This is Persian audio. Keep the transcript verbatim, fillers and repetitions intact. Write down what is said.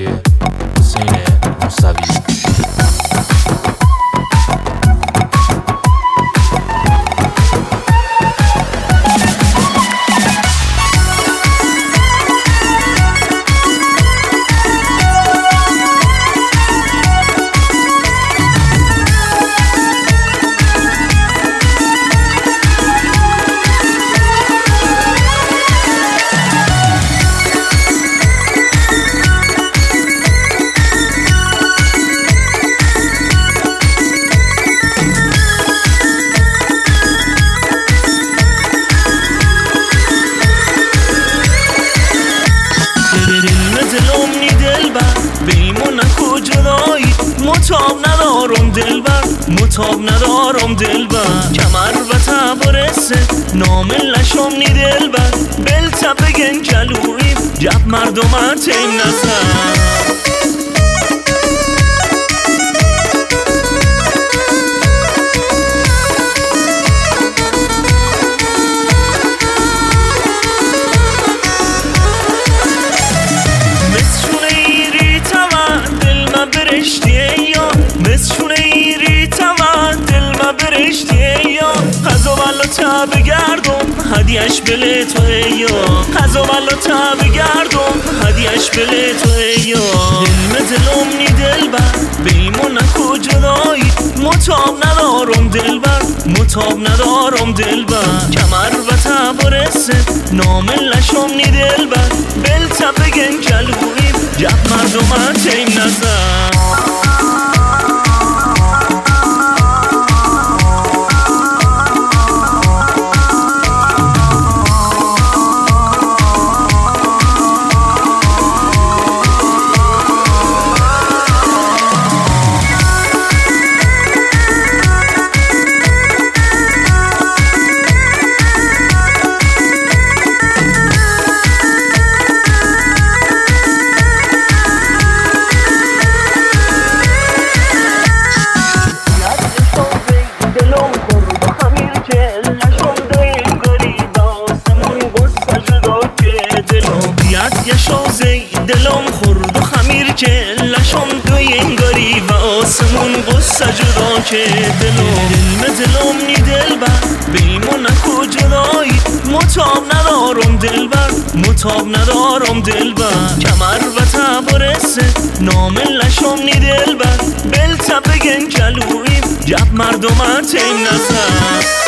حسین موسوی. دلم نی دلبر بیمون نکو جدایی متاب ندارم دلبر متاب ندارم دلبر کمر و تبرسه نام لشم نی دلبر بل تبگن جلویم جب مردمت این نزد تا بگردم هدیهش بله تو ایا قضا والا تا بگردم هدیهش بله تو ایا علم دلم نی دلبر بیمون نکو جدایی متاب ندارم دلبر متاب ندارم دلبر کمر و تبرسه نام لشم نی دلبر بل تبگن جلویم جب مردمت این نزد دلم خورد و خمیر که لشم دوی انگاری و آسمون قصه جدا که دلم علم دلم نی دلبر بیمون نکو جدایی متاب ندارم دلبر متاب ندارم دلبر کمر و تبرسه نام لشم نی دلبر بل تبگن جلویم جب مردمت این نزد